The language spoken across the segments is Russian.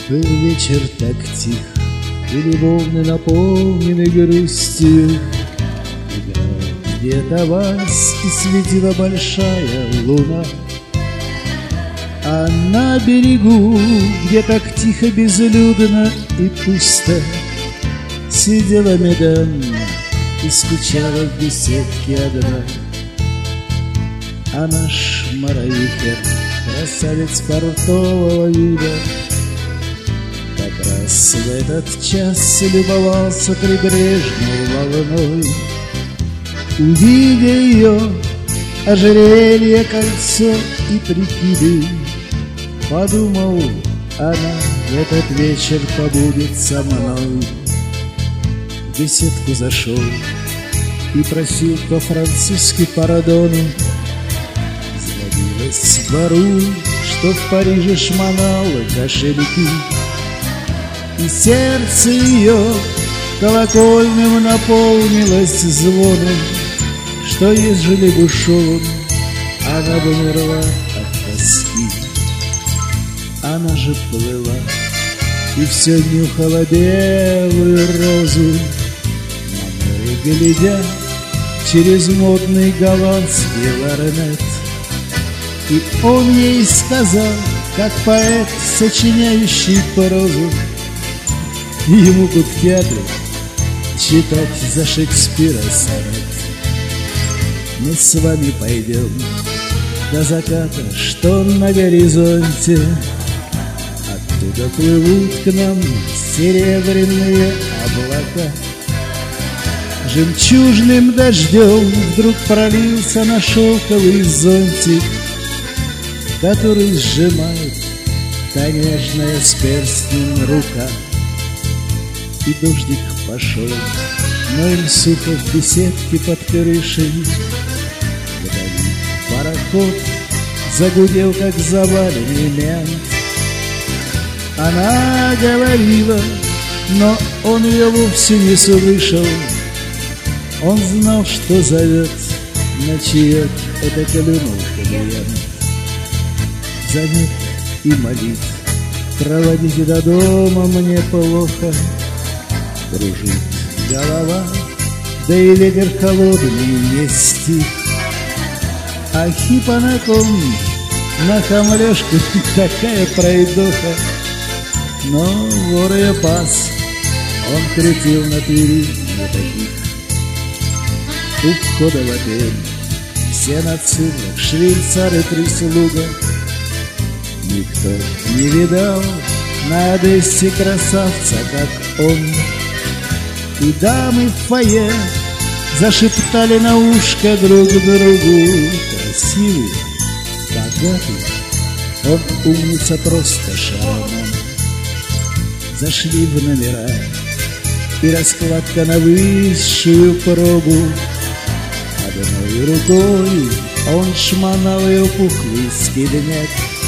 Был вечер так тих и любовно наполненный грустью. Играл где-то вальс и светила большая луна. А на берегу, где так тихо, безлюдно и пусто, сидела Меданна и скучала в беседке одна. А наш Мараихер, красавец портового вида, как раз в этот час любовался прибрежной волной. Увидя ее ожерелье, кольцо и прикиды, подумал, она в этот вечер побудет со мной. В беседку зашел и просил по-французски пардону. Звонилась в бару, что в Париже шмонала кошельки, и сердце ее колокольным наполнилось звоном, что ежели бы ушел он, она бы умерла от тоски. Она же плыла и все нюхала белую розу, на море глядя через модный голландский лорнет. И он ей сказал, как поэт, сочиняющий прозу, ему бы в театре читать за Шекспира сонет. Мы с вами пойдем до заката, что на горизонте. Оттуда плывут к нам серебряные облака. Жемчужным дождем вдруг пролился на шелковый зонтик, который сжимает та нежная с перстнем рука. И дождик пошел, но им сухо в беседке под крышей. Вдали пароход загудел, как заваленный мент. Она говорила, но он ее вовсе не слышал. Он знал, что зовет на чаек, это клюнул клиент. Зовет и молит, проводите до дома, мне плохо. Кружит голова, да и ветер холодный не стих. А хипанаком на хамлёшку такая пройдоха. Но вор ее пас, он крутил на перине таких. У входа в отель все на цифрах, швейцары, прислуга. Никто не видал на Одессе красавца, как он. И дамы в фойе зашептали на ушко друг другу. Красивый, богатый, он умница просто шарман. Зашли в номера, и раскладка на высшую пробу. Одной рукой он шмонал ее пухлый скидняк,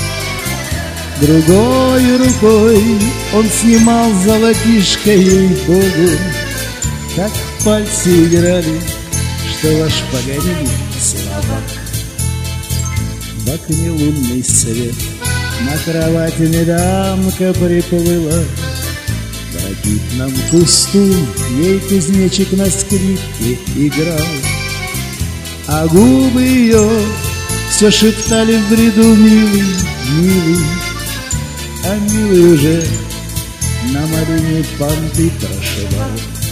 другой рукой он снимал золотишко, ей-богу. Так пальцы играли, что ваш Паганини слабак. В окне лунный свет, на кровати медамка приплыла. В ракитном кусту ей кузнечик на скрипке играл. А губы ее все шептали в бреду: милый, милый. А милый уже на Марине понты прошивал.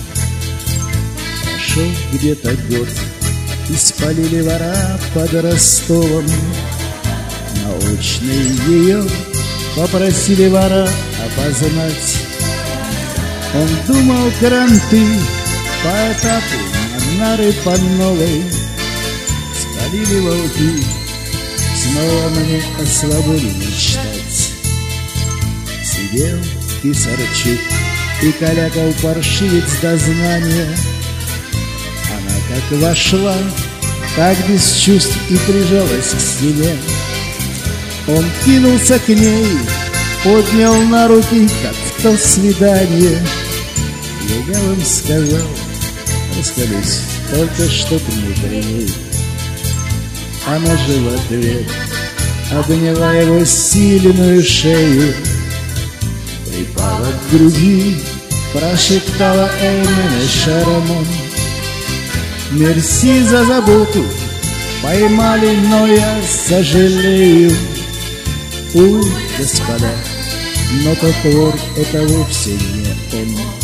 Прошел где-то год, и спалили вора под Ростовом. Научный ее попросили вора опознать. Он думал кранты по этапу, а нары по новой. Спалили волки, снова мне о свободе мечтать. Сидел Писарчук и калякал паршивец до знания. Она как вошла, так без чувств и прижалась к стене. Он кинулся к ней, поднял на руки, как в то свидание. Я вам сказал, расскажись, только что ты не при ней. Она же в ответ обняла его сильную шею. припала к груди, прошептала Эмили Шеремон. Мерси за заботу, поймали, но я сожалею. Ой, господа, но тот вор — это вовсе не он.